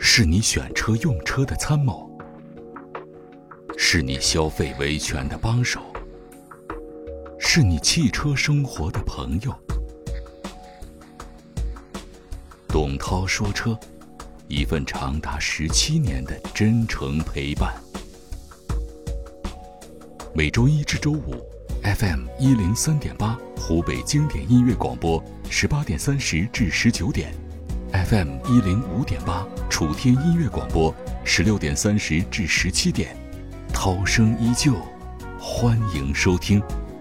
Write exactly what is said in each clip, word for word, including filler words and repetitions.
是你选车用车的参谋，是你消费维权的帮手，是你汽车生活的朋友。董涛说车，一份长达十七年的真诚陪伴。每周一至周五 F M 一零三点八湖北经典音乐广播，十八点三十至十九点 ；F M 一零五点八楚天音乐广播，十六点三十至十七点。涛声依旧，欢迎收听。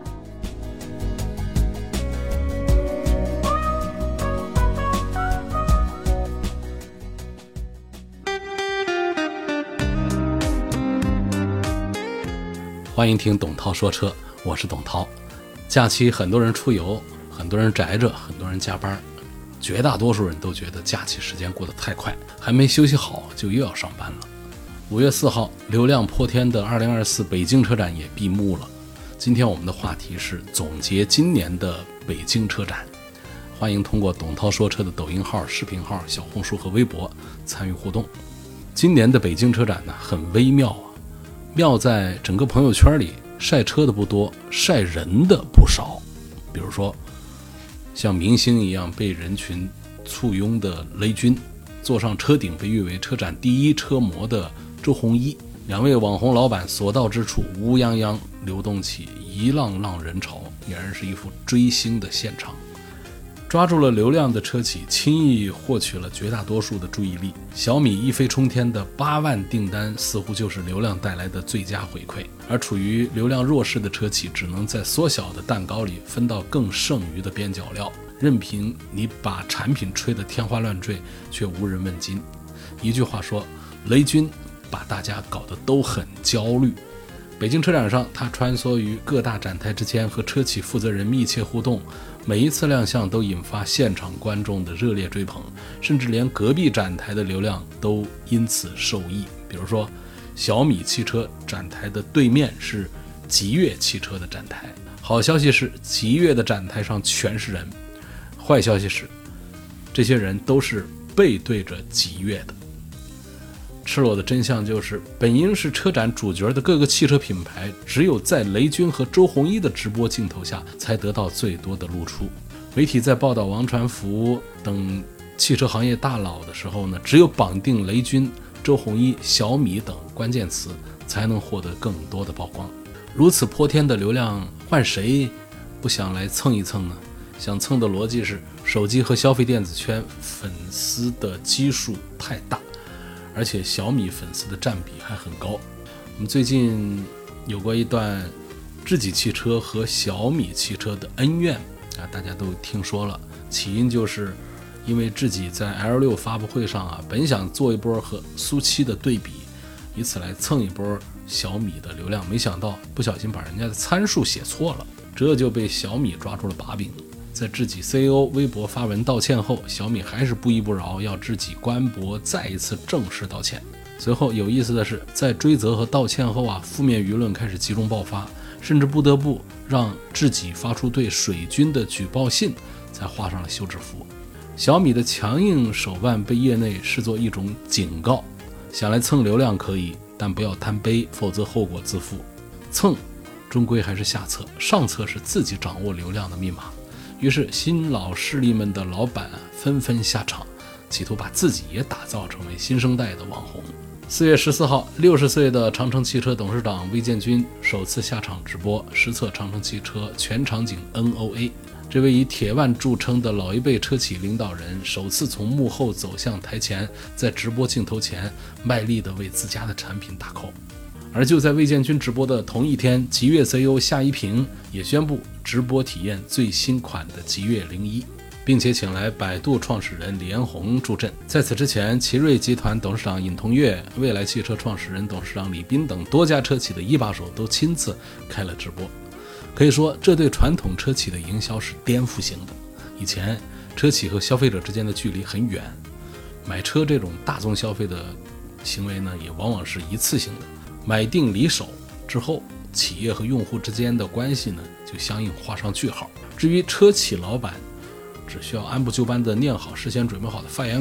欢迎听董涛说车，我是董涛。假期很多人出游，很多人宅着，很多人加班，绝大多数人都觉得假期时间过得太快，还没休息好就又要上班了。五月四号，流量破天的二零二四北京车展也闭幕了。今天我们的话题是总结今年的北京车展。欢迎通过董涛说车的抖音号、视频号、小红书和微博参与互动。今年的北京车展呢，很微妙啊。妙在整个朋友圈里晒车的不多，晒人的不少。比如说像明星一样被人群簇拥的雷军，坐上车顶被誉为车展第一车模的周鸿祎，两位网红老板所到之处乌泱泱流动起一浪浪人潮，俨然是一幅追星的现场。抓住了流量的车企轻易获取了绝大多数的注意力，小米一飞冲天的八万订单似乎就是流量带来的最佳回馈，而处于流量弱势的车企只能在缩小的蛋糕里分到更剩余的边角料，任凭你把产品吹得天花乱坠，却无人问津。一句话说，雷军把大家搞得都很焦虑。北京车展上，他穿梭于各大展台之间，和车企负责人密切互动，每一次亮相都引发现场观众的热烈追捧，甚至连隔壁展台的流量都因此受益。比如说小米汽车展台的对面是极越汽车的展台，好消息是极越的展台上全是人，坏消息是这些人都是背对着极越的。赤裸的真相就是，本应是车展主角的各个汽车品牌，只有在雷军和周鸿祎的直播镜头下才得到最多的露出。媒体在报道王传福等汽车行业大佬的时候呢，只有绑定雷军、周鸿祎、小米等关键词，才能获得更多的曝光。如此泼天的流量，换谁不想来蹭一蹭呢？想蹭的逻辑是，手机和消费电子圈粉丝的基数太大，而且小米粉丝的占比还很高。我们最近有过一段智己汽车和小米汽车的恩怨啊，大家都听说了。起因就是因为智己在 L 六 发布会上啊，本想做一波和苏七的对比，以此来蹭一波小米的流量，没想到不小心把人家的参数写错了，这就被小米抓住了把柄。在智己 C E O 微博发文道歉后，小米还是不依不饶，要智己官博再一次正式道歉。随后有意思的是，在追责和道歉后啊，负面舆论开始集中爆发，甚至不得不让智己发出对水军的举报信，才画上了休止符。小米的强硬手腕被业内视作一种警告，想来蹭流量可以，但不要贪杯，否则后果自负。蹭终归还是下策，上策是自己掌握流量的密码。于是新老势力们的老板、啊、纷纷下场，企图把自己也打造成为新生代的网红。四月十四号，六十岁的长城汽车董事长魏建军首次下场直播，实测长城汽车全场景 N O A。 这位以铁腕著称的老一辈车企领导人首次从幕后走向台前，在直播镜头前卖力地为自家的产品打 call。而就在魏建军直播的同一天，极越 C E O 夏一平也宣布直播体验最新款的极越零一，并且请来百度创始人李彦宏助阵。在此之前，奇瑞集团董事长尹同跃、蔚来汽车创始人董事长李斌等多家车企的一把手都亲自开了直播。可以说，这对传统车企的营销是颠覆性的。以前车企和消费者之间的距离很远，买车这种大宗消费的行为呢，也往往是一次性的，买定离手之后，企业和用户之间的关系呢，就相应画上句号。至于车企老板只需要按部就班地念好事先准备好的发言稿，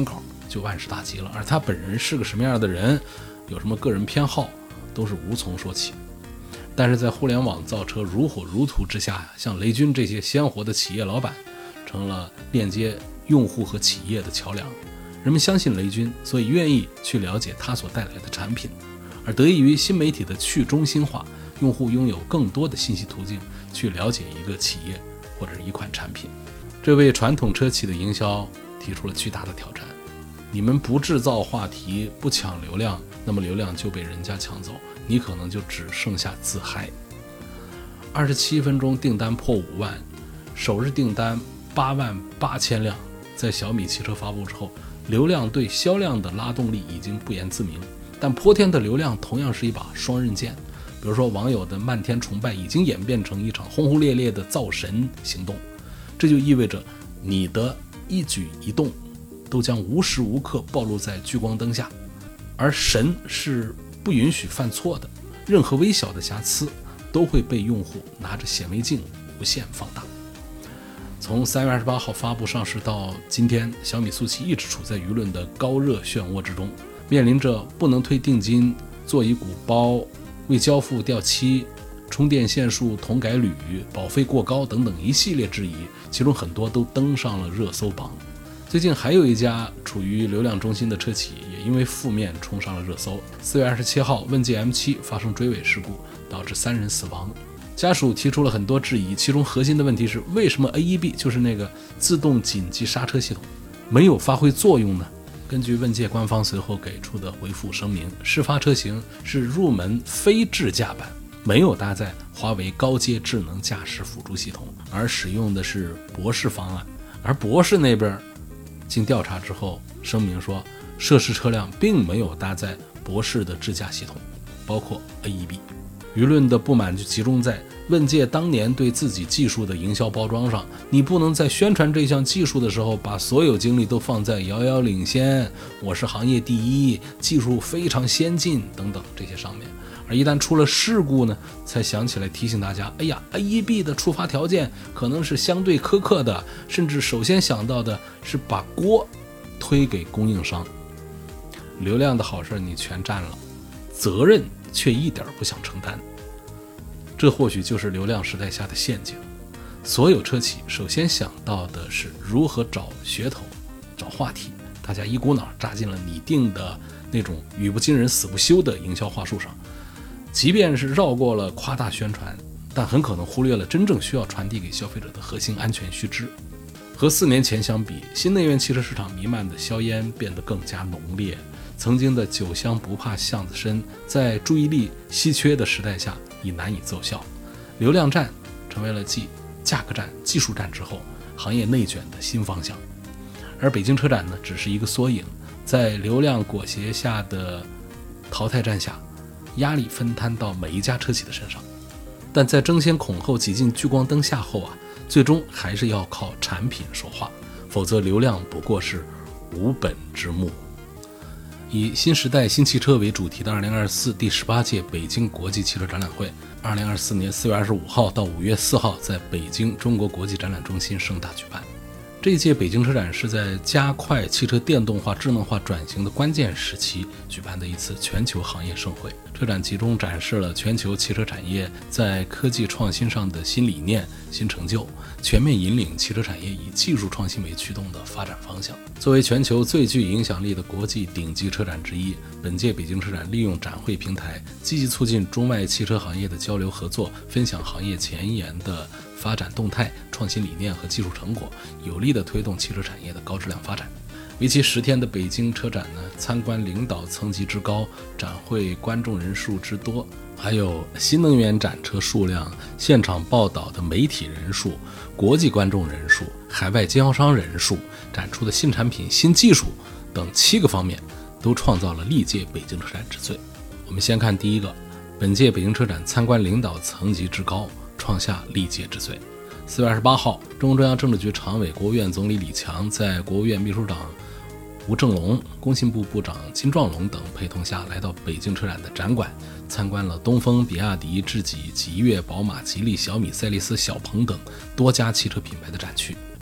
就万事大吉了。而他本人是个什么样的人，有什么个人偏好，都是无从说起。但是在互联网造车如火如荼之下呀，像雷军这些鲜活的企业老板成了链接用户和企业的桥梁。人们相信雷军，所以愿意去了解他所带来的产品。而得益于新媒体的去中心化，用户拥有更多的信息途径去了解一个企业或者是一款产品。这为传统车企的营销提出了巨大的挑战。你们不制造话题，不抢流量，那么流量就被人家抢走，你可能就只剩下自嗨。二十七分钟订单破五万，首日订单八万八千辆。在小米汽车发布之后，流量对销量的拉动力已经不言自明，但泼天的流量同样是一把双刃剑。比如说网友的漫天崇拜已经演变成一场轰轰烈烈的造神行动，这就意味着你的一举一动都将无时无刻暴露在聚光灯下，而神是不允许犯错的，任何微小的瑕疵都会被用户拿着显微镜无限放大。从三月二十八号发布上市到今天，小米速七一直处在舆论的高热漩涡之中，面临着不能退定金、座椅鼓包、未交付掉期、充电线数同改铝、保费过高等等一系列质疑，其中很多都登上了热搜榜。最近还有一家处于流量中心的车企也因为负面冲上了热搜。四月二十七号，问界 M 七 发生追尾事故，导致三人死亡。家属提出了很多质疑，其中核心的问题是为什么 A E B 就是那个自动紧急刹车系统没有发挥作用呢？根据问界官方随后给出的回复声明，事发车型是入门非智驾版，没有搭载华为高阶智能驾驶辅助系统，而使用的是博士方案。而博士那边经调查之后声明说，涉事车辆并没有搭载博士的智驾系统，包括 A E B。舆论的不满就集中在问界当年对自己技术的营销包装上，你不能在宣传这项技术的时候把所有精力都放在遥遥领先、我是行业第一、技术非常先进等等这些上面，而一旦出了事故呢，才想起来提醒大家，哎呀 A E B 的触发条件可能是相对苛刻的，甚至首先想到的是把锅推给供应商。流量的好事你全占了，责任却一点不想承担，这或许就是流量时代下的陷阱。所有车企首先想到的是如何找噱头、找话题，大家一股脑扎进了拟定的那种语不惊人死不休的营销话术上，即便是绕过了夸大宣传，但很可能忽略了真正需要传递给消费者的核心安全须知。和四年前相比，新能源汽车市场弥漫的硝烟变得更加浓烈，曾经的酒香不怕巷子深，在注意力稀缺的时代下已难以奏效。流量战成为了继价格战、技术战之后行业内卷的新方向。而北京车展呢，只是一个缩影，在流量裹挟下的淘汰战下，压力分摊到每一家车企的身上。但在争先恐后挤进聚光灯下后啊，最终还是要靠产品说话，否则流量不过是无本之木。以新时代新汽车为主题的二零二四第十八届北京国际汽车展览会，二零二四年四月二十五号到五月四号在北京中国国际展览中心盛大举办。这一届北京车展是在加快汽车电动化、智能化转型的关键时期举办的一次全球行业盛会。车展集中展示了全球汽车产业在科技创新上的新理念、新成就，全面引领汽车产业以技术创新为驱动的发展方向。作为全球最具影响力的国际顶级车展之一，本届北京车展利用展会平台，积极促进中外汽车行业的交流合作，分享行业前沿的发展动态、创新理念和技术成果，有力地推动汽车产业的高质量发展。为期十天的北京车展呢，参观领导层级之高，展会观众人数之多，还有新能源展车数量、现场报道的媒体人数、国际观众人数、海外经销商人数、展出的新产品、新技术等七个方面，都创造了历届北京车展之最。我们先看第一个，本届北京车展参观领导层级之高，创下历届之最。四月二十八号，中共中央政治局常委、国务院总理李强在国务院秘书长吴正龙、工信部部长金壮龙等陪同下来到北京车展的展馆，参观了东风、比亚迪、智己、极越、宝马、吉利、小米、赛力斯、小鹏等多家汽车品牌的展区。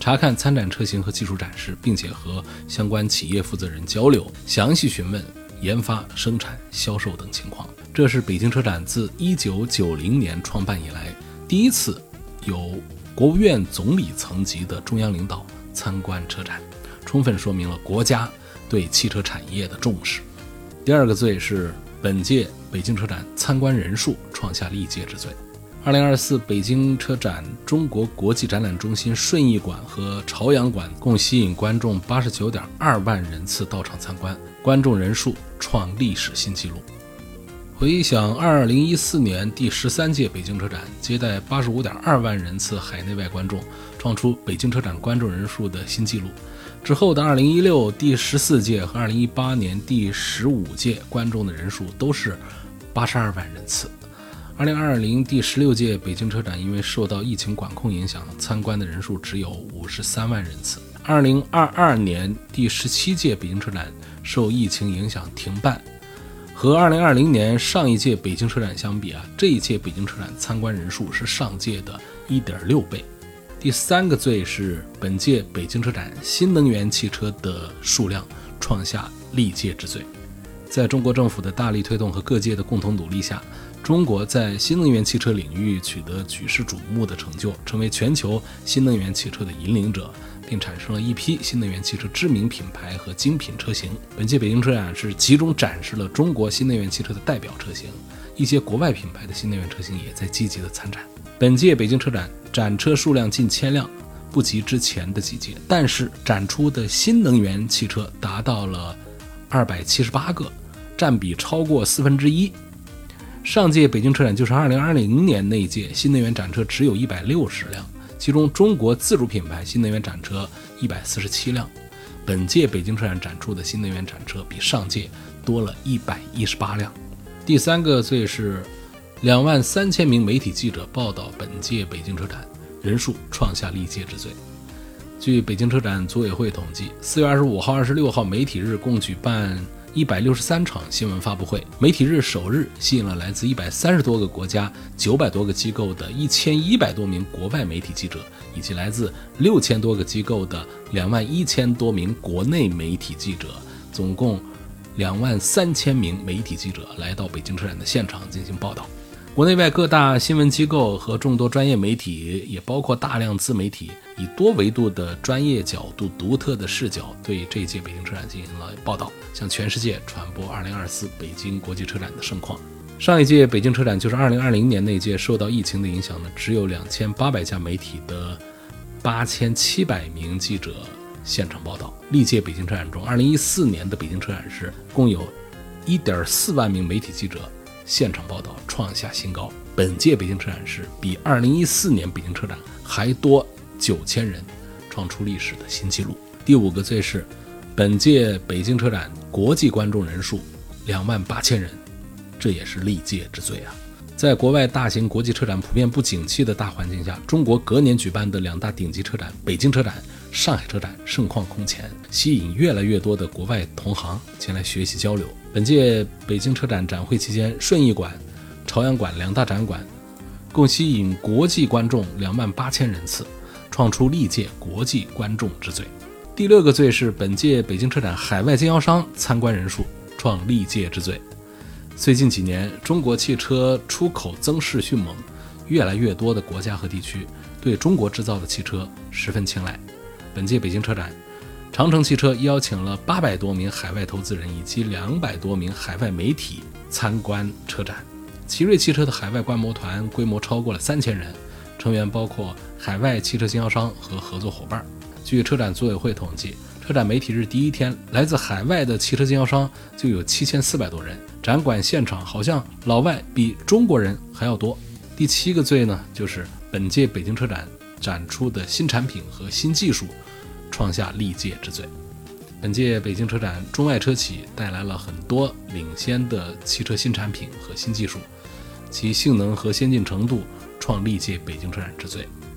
查看参展车型和技术展示，并且和相关企业负责人交流，详细询问研发、生产、销售等情况。这是北京车展自一九九零年创办以来第一次有国务院总理层级的中央领导参观车展，充分说明了国家对汽车产业的重视。第二个最是本届北京车展参观人数创下历届之最。二零二四北京车展中国国际展览中心顺义馆和朝阳馆共吸引观众八十九点二万人次到场参观，观众人数创历史新纪录。回想二零一四年第十三届北京车展接待八十五点二万人次海内外观众，创出北京车展观众人数的新纪录。之后的二零一六第十四届和二零一八年第十五届观众的人数都是八十二万人次。二零二零第十六届北京车展因为受到疫情管控影响，参观的人数只有五十三万人次。二零二二年第十七届北京车展受疫情影响停办，和二零二零年上一届北京车展相比啊，这一届北京车展参观人数是上届的 一点六倍。第三个最是本届北京车展新能源汽车的数量创下历届之最。在中国政府的大力推动和各界的共同努力下，中国在新能源汽车领域取得举世瞩目的成就，成为全球新能源汽车的引领者，并产生了一批新能源汽车知名品牌和精品车型。本届北京车展是集中展示了中国新能源汽车的代表车型，一些国外品牌的新能源车型也在积极的参展。本届北京车展展车数量近千辆，不及之前的几届，但是展出的新能源汽车达到了二百七十八个，占比超过四分之一。上届北京车展就是二零二零年那一届，新能源展车只有一百六十辆，其中中国自主品牌新能源展车一百四十七辆。本届北京车展展出的新能源展车比上届多了一百一十八辆。第三个最是两万三千名媒体记者报道本届北京车展，人数创下历届之最。据北京车展组委会统计，四月二十五号、二十六号媒体日共举办一百六十三场新闻发布会。媒体日首日吸引了来自一百三十多个国家、九百多个机构的一千一百多名国外媒体记者，以及来自六千多个机构的两万一千多名国内媒体记者，总共两万三千名媒体记者来到北京车展的现场进行报道。国内外各大新闻机构和众多专业媒体，也包括大量自媒体，以多维度的专业角度、独特的视角，对这一届北京车展进行了报道，向全世界传播二零二四北京国际车展的盛况。上一届北京车展就是二零二零年那届，受到疫情的影响呢，只有两千八百家媒体的八千七百名记者现场报道。历届北京车展中，二零一四年的北京车展是共有 一点四万名媒体记者现场报道，创下新高。本届北京车展是比二零一四年北京车展还多九千人，创出历史的新纪录。第五个最是本届北京车展国际观众人数两万八千人，这也是历届之最啊。在国外大型国际车展普遍不景气的大环境下，中国隔年举办的两大顶级车展北京车展、上海车展盛况空前，吸引越来越多的国外同行前来学习交流。本届北京车展展会期间，顺义馆、朝阳馆两大展馆共吸引国际观众两万八千人次，创出历届国际观众之最。第六个最是本届北京车展海外经销商参观人数创历届之最。最近几年，中国汽车出口增势迅猛，越来越多的国家和地区对中国制造的汽车十分青睐。本届北京车展，长城汽车邀请了八百多名海外投资人以及两百多名海外媒体参观车展。奇瑞汽车的海外观摩团规模超过了三千人，成员包括海外汽车经销商和合作伙伴。据车展组委会统计，车展媒体日第一天，来自海外的汽车经销商就有七千四百多人，展馆现场好像老外比中国人还要多。第七个最呢，就是本届北京车展展出的新产品和新技术创下历届之最。本届北京车展，中外车企带来了很多领先的汽车新产品和新技术，其性能和先进程度创历届北京车展之最。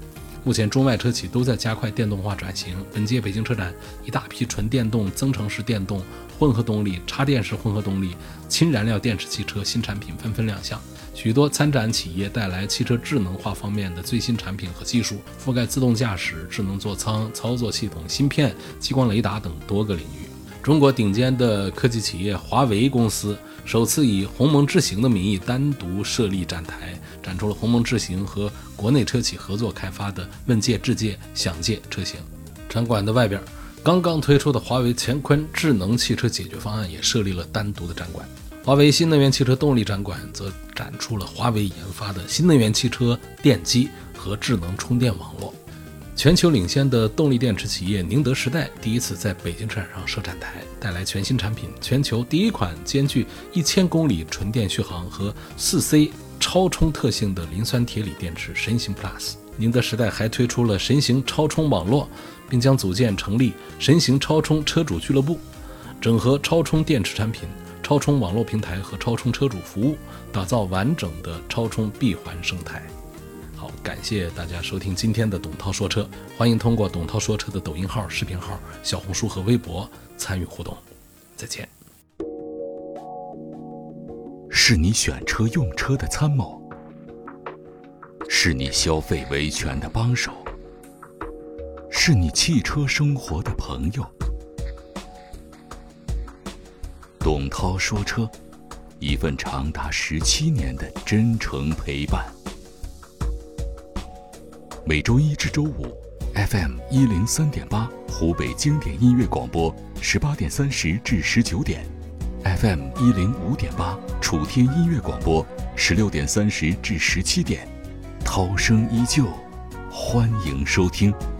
目前中外车企都在加快电动化转型，本届北京车展一大批纯电动、增程式电动、混合动力、插电式混合动力、氢燃料电池汽车新产品纷纷亮相，许多参展企业带来汽车智能化方面的最新产品和技术，覆盖自动驾驶、智能座舱、操作系统、芯片、激光雷达等多个领域。中国顶尖的科技企业华为公司首次以鸿蒙智行的名义单独设立展台，展出了鸿蒙智行和国内车企合作开发的问界、智界、享界车型。展馆的外边，刚刚推出的华为乾坤智能汽车解决方案也设立了单独的展馆。华为新能源汽车动力展馆则展出了华为研发的新能源汽车电机和智能充电网络。全球领先的动力电池企业宁德时代第一次在北京车展上设展台，带来全新产品，全球第一款兼具一千公里纯电续航和 四 C 超充特性的磷酸铁锂电池神行 Plus。 宁德时代还推出了神行超充网络，并将组建成立神行超充车主俱乐部，整合超充电池产品、超充网络平台和超充车主服务，打造完整的超充闭环生态。好，感谢大家收听今天的董涛说车，欢迎通过董涛说车的抖音号、视频号、小红书和微博参与互动。再见。 是你选车用车的参谋，是你消费维权的帮手，是你汽车生活的朋友。董涛说车，一份长达十七年的真诚陪伴。每周一至周五 F M 一零三点八湖北经典音乐广播，十八点三十至十九点 ；F M 一零五点八楚天音乐广播，十六点三十至十七点。涛声依旧，欢迎收听。